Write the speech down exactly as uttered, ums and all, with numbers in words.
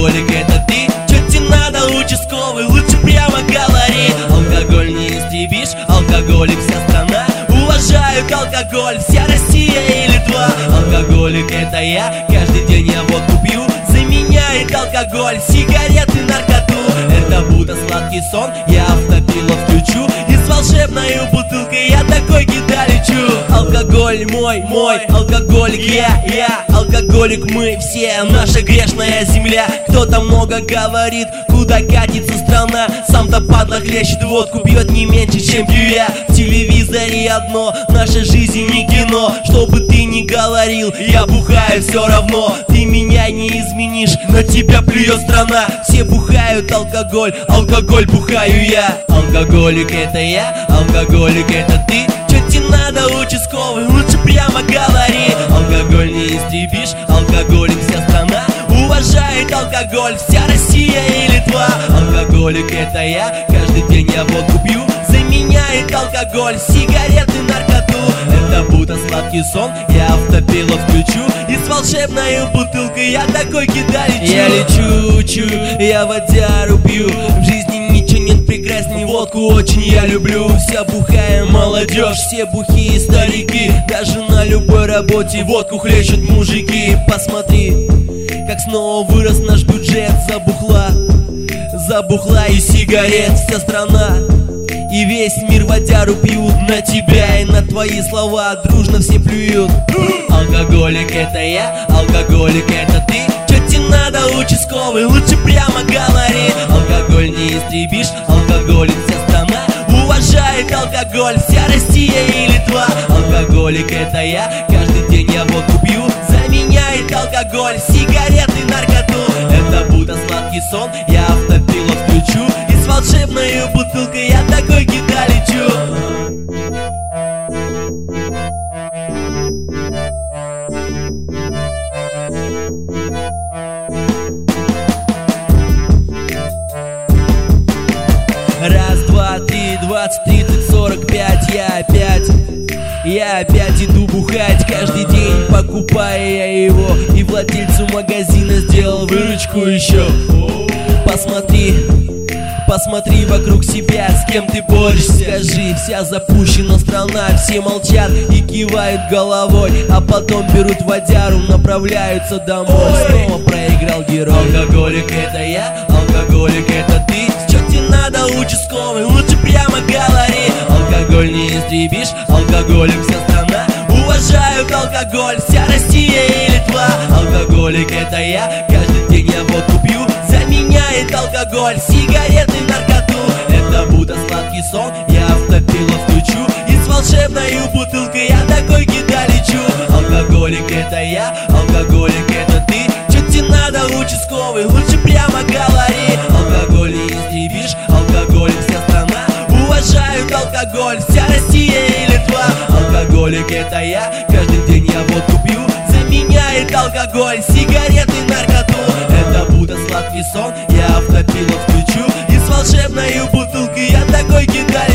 Алкоголик это ты, чё тебе надо, участковый, лучше прямо говори. Алкоголь не истребишь, алкоголик вся страна уважают алкоголь, вся Россия и Литва. Алкоголик это я, каждый день я водку пью, заменяет алкоголь сигареты, наркоту. Это будто сладкий сон, я автопилот включу, и с волшебной бутылкой я такой кида лечу. Алкоголь мой, мой, алкоголик я, я, алкоголик мы все, наша грешная земля. Кто-то много говорит, куда катится страна, сам-то падла хлещет водку, пьет не меньше, чем пью я. В телевизоре одно, наша жизнь не кино, что бы ты ни говорил, я бухаю все равно. Ты меня не изменишь, на тебя плюет страна. Все бухают алкоголь, алкоголь бухаю я. Алкоголик это я, алкоголик это ты, чё тебе надо, участковый, лучше прямо говори. Алкоголь не истребишь, алкоголик вся страна уважает алкоголь, вся Россия и Литва. Алкоголик это я, каждый день я водку пью, заменяет алкоголь сигареты, наркоту. Это будто сладкий сон, я автопилот включу, и с волшебной бутылкой я такой кида лечу. Я лечу, чу, я водяру пью, в жизни ничего нет прекрасней, водку очень я люблю. Вся бухая молодежь, все бухие старики, даже на любой работе водку хлещут мужики. Посмотри, как снова вырос наш бюджет, забухла, забухла и сигарет вся страна. И весь мир водяру пьют, на тебя и на твои слова дружно все плюют. Алкоголик это я, алкоголик это ты, чё тебе надо, участковый, лучше прямо говори. Алкоголь не истребишь, алкоголик вся страна уважает алкоголь, вся Россия и Литва. Алкоголик это я, каждый день я водку пью, заменяет алкоголь сигареты, наркоту. Это будто сладкий сон, я автопилот включу, и с волшебной бутылкой я такой кида лечу. Раз, два, три, двадцать, тридцать, сорок пять, я опять, я опять иду бухать, каждый день покупая я его, и владельцу магазина сделал выручку еще. Посмотри, посмотри вокруг себя, с кем ты борешься, скажи, вся запущена страна, все молчат и кивают головой, а потом берут водяру, направляются домой. Снова проиграл герой. Алкоголик это я, алкоголик это ты, чё тебе надо, участковый, лучше прямо говори. Алкоголь не истребишь, алкоголик вся страна уважают алкоголь, вся Россия и Литва. Алкоголик это я, каждый день я водку пью, заменяет алкоголь сигареты, наркоту. Это будто сладкий сон, я автопилот включу, и с волшебной бутылкой я такой кида лечу. Алкоголик это я, алкоголик это ты, чё тебе надо, участковый, лучше прямо говори. Алкоголь не истребишь, алкоголь вся страна уважают алкоголь, вся Россия и Литва. Алкоголик это я, каждый день я водку пью, заменяет алкоголь сигареты, наркоту. Это будто сладкий сон, я автопилот включу, и с волшебной бутылкой я такой кида